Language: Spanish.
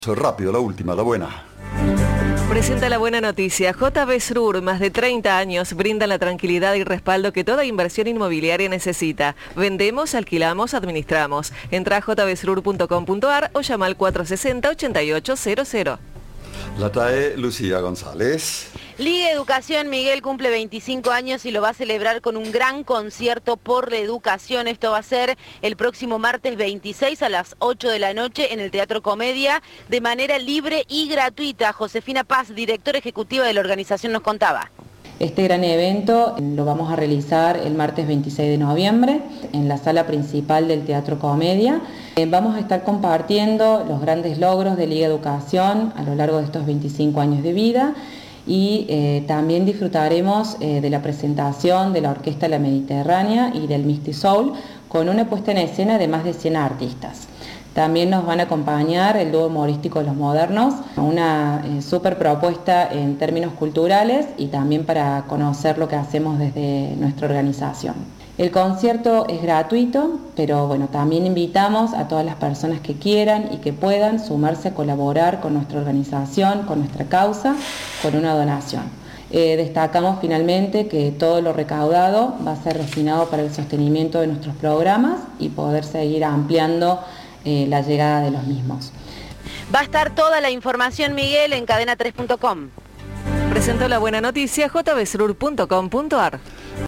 Rápido, la última, la buena. Presenta la buena noticia. JB Srur, más de 30 años, brinda la tranquilidad y respaldo que toda inversión inmobiliaria necesita. Vendemos, alquilamos, administramos. Entra a jbsrur.com.ar o llama al 460-8800. La trae Lucía González. Liga Educación Miguel cumple 25 años y lo va a celebrar con un gran concierto por la educación. Esto va a ser el próximo martes 26 a las 8 de la noche en el Teatro Comedia, de manera libre y gratuita. Josefina Paz, directora ejecutiva de la organización, nos contaba. Este gran evento lo vamos a realizar el martes 26 de noviembre en la sala principal del Teatro Comedia. Vamos a estar compartiendo los grandes logros de Liga Educación a lo largo de estos 25 años de vida y también disfrutaremos de la presentación de la Orquesta La Mediterránea y del Misty Soul con una puesta en escena de más de 100 artistas. También nos van a acompañar el dúo humorístico de Los Modernos, una súper propuesta en términos culturales y también para conocer lo que hacemos desde nuestra organización. El concierto es gratuito, pero bueno, también invitamos a todas las personas que quieran y que puedan sumarse a colaborar con nuestra organización, con nuestra causa, con una donación. Destacamos finalmente que todo lo recaudado va a ser destinado para el sostenimiento de nuestros programas y poder seguir ampliando la llegada de los mismos. Va a estar toda la información, Miguel, en cadena3.com. Presentó la buena noticia jbsrur.com.ar.